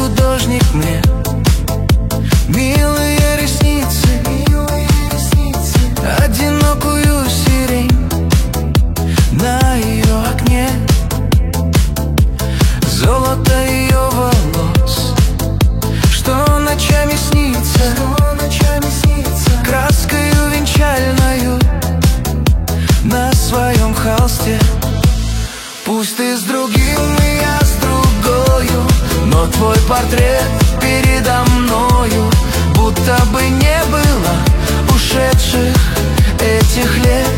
художник мне милые ресницы, одинокую сирень на ее окне, золото ее волос, что ночами снится, краскою венчальною на своем холсте. Пусть ты с другим, и я с другою, но твой портрет передо мною, будто бы не было ушедших этих лет.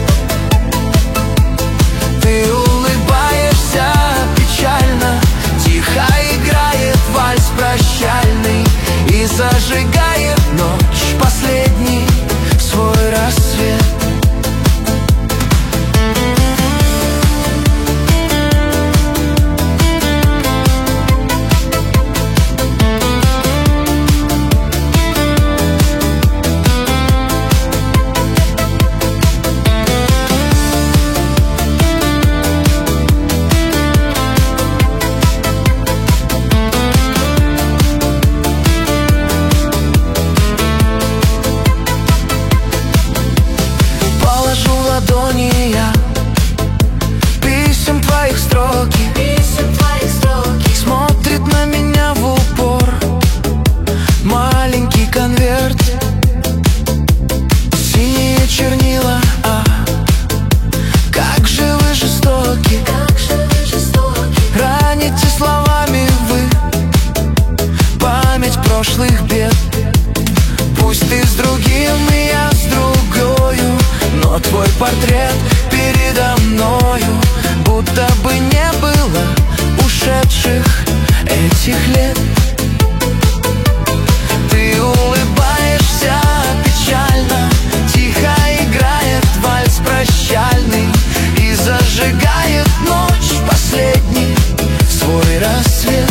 Ты улыбаешься печально, тихо играет вальс прощальный и зажигает ночь последний свой рассвет. Ладони я писем твоих строки, смотрит на меня в упор маленький конверт, синие чернила, как же вы жестоки, раните словами вы память прошлых бед. Пусть ты с другим, и я с другою, но твой портрет передо мною, будто бы не было ушедших этих лет. Ты улыбаешься печально, тихо играет вальс прощальный и зажигает ночь последний свой рассвет.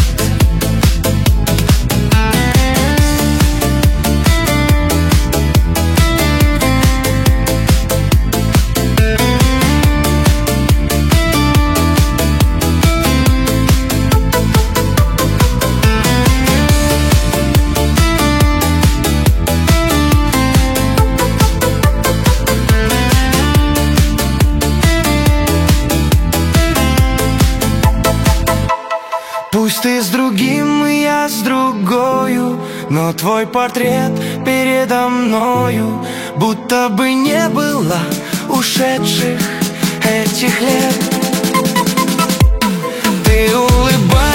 Пусть ты с другим, и я с другою, но твой портрет передо мною, будто бы не было ушедших этих лет. Ты улыбаешься